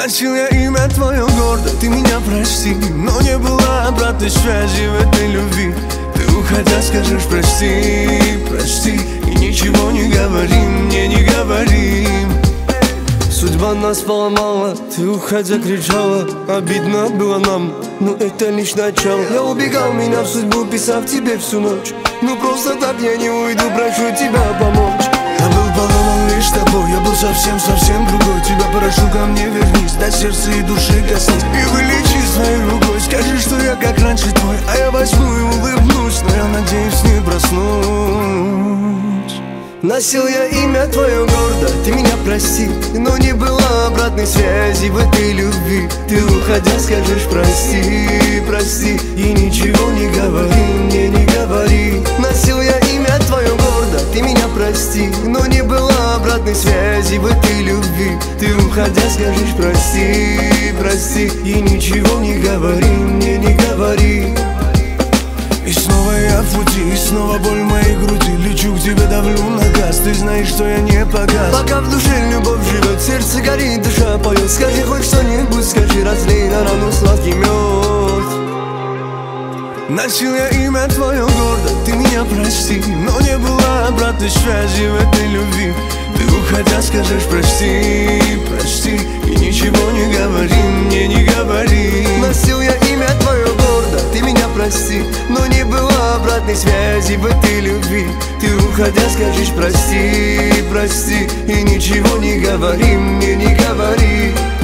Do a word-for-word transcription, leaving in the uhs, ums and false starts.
Носил я имя твое гордо, ты меня прости, но не было обратной связи в этой любви. Ты уходя скажешь прости, прости, и ничего не говори мне, не говори. Судьба нас поломала, ты уходя кричала, обидно было нам, но это лишь начало. Я убегал, меня в судьбу, писав тебе всю ночь. Ну просто так я не уйду, прошу тебя помочь. Я был поломан лишь тобой, я был совсем-совсем другой. Тебя прошу, ко мне вернись, до сердца и души коснись и вылечи своей рукой. Скажи, что я как раньше твой, а я возьму и улыбнусь, но я надеюсь не проснусь. Носил я имя твое гордо, ты меня прости, но не было обратной связи в этой любви. Ты уходя скажешь прости, прости, и ничего не говори мне, не говори. Носил я имя твое гордо, ты меня прости, но не было обратной связи в этой любви. Ты уходя скажешь прости, прости, и ничего не говори мне, не говори. И снова я в пути, и снова боль в моей груди. Лечу к тебе, давлю на газ, ты знаешь, что я не погас. Пока в душе любовь живет, сердце горит, душа поет. Скажи хоть что-нибудь, скажи, разлей на рану сладкий мед. Носил я имя твое гордо, ты меня прости, но не было обратной связи в этой любви. Ты уходя скажешь прости, прости, и ничего не говори мне, не говори. Носил я имя твое гордо, ты меня прости, но не было обратной связи в этой любви. Ты уходя скажешь прости, прости, и ничего не говори мне, не говори.